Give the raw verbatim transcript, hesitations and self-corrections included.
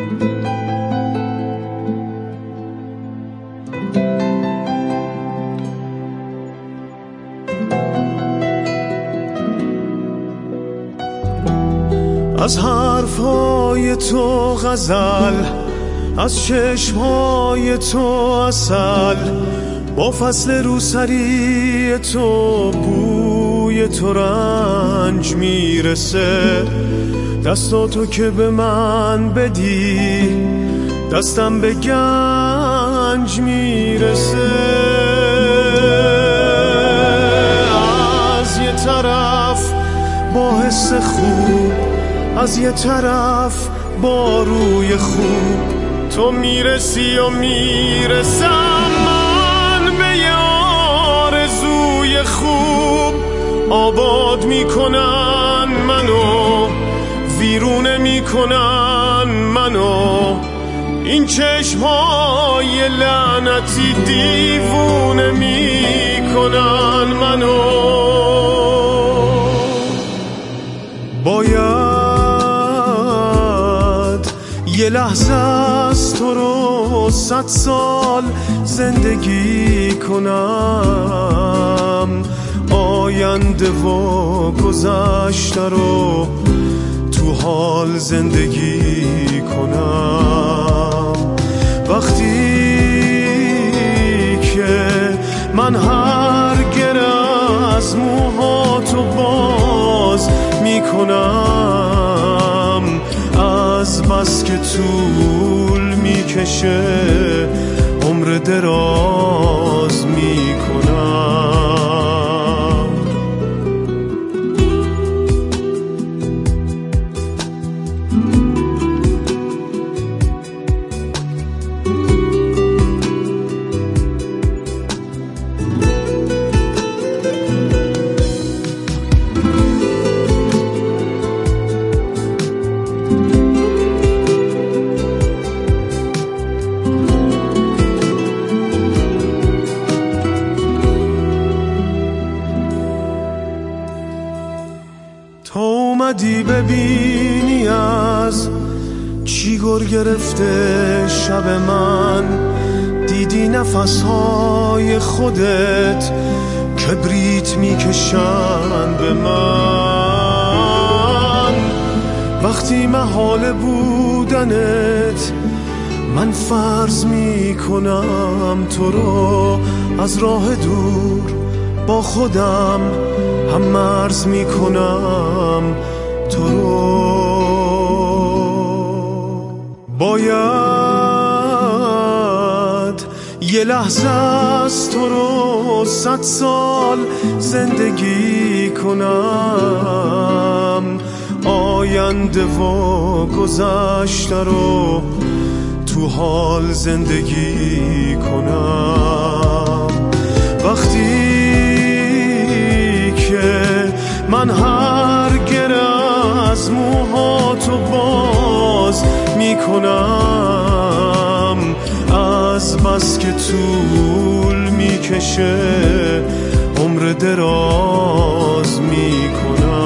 از حرفهای تو غزل، از چشمهای تو عسل، با فصل روسری تو بوی تو رنج میرسه. دستاتو که به من بدی دستم به گنج میرسه. از یه طرف با حس خوب، از یه طرف با روی خوب، تو میرسی و میرسم من به یه آرزوی خوب. آباد میکنن منو، ویرونه میکنن منو، این چشمای لعنتی دیوونه میکنن منو. باید یه لحظه از تو رو صد سال زندگی کنم، آینده و گذشته رو تو حال زندگی کنم. وقتی که من هر گره از موهاتو باز میکنم، از بس که طول میکشه عمر دراز میکنم. تو اومدی ببینی از چی گر گرفته شب من، دیدی نفسهای خودت کبریت میکشن به من. وقتی محال بودنت من فرض میکنم تو رو، از راه دور با خودم هم مرز میکنم تو رو. باید یه لحظه از تو رو صد سال زندگی کنم، آینده و گذشته رو تو حال زندگی کنم. وقتی که من هر گره از موهاتو باز میکنم، از بس که طول میکشه عمر دراز میکنم.